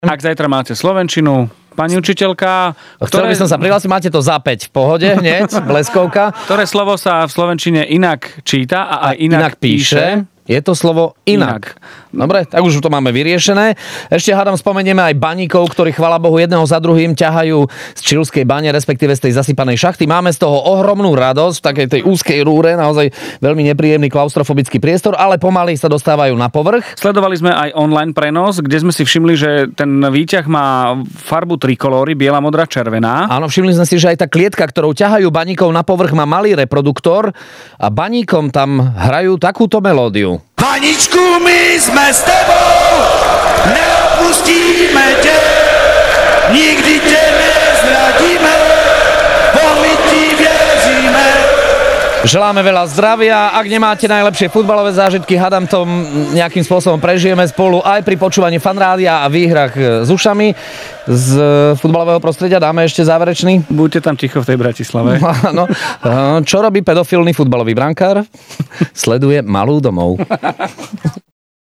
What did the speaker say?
Ak zajtra máte slovenčinu, pani učiteľka... Chcel by som sa prihlásiť, máte to za 5 v pohode hneď, bleskovka. Ktoré slovo sa v slovenčine inak číta a aj inak píše? Je to slovo inak. Dobre, tak už to máme vyriešené. Ešte hádam spomenieme aj baníkov, ktorí chvála Bohu jedného za druhým ťahajú z čilskej bane, respektíve z tej zasypanej šachty. Máme z toho ohromnú radosť v takej tej úzkej rúre, naozaj veľmi nepríjemný klaustrofobický priestor, ale pomaly sa dostávajú na povrch. Sledovali sme aj online prenos, kde sme si všimli, že ten výťah má farbu trikolóry, biela, modrá, červená. Áno, všimli sme si, že aj tá klietka, ktorou ťahajú baníkov na povrch, má malý reproduktor a baníkom tam hrajú takúto melódiu. Vaničku, my sme s tebou, neopustíme ťa, nikdy ťa nezradíme, bo my ti věříme. Želáme veľa zdravia. Ak nemáte najlepšie futbalové zážitky, hádam to nejakým spôsobom prežijeme spolu aj pri počúvaní fanrádia a výhrach s ušami z futbalového prostredia. Dáme ešte záverečný. Buďte tam ticho v tej Bratislave. Áno. Čo robí pedofilný futbalový brankár? Sleduje Malú domov.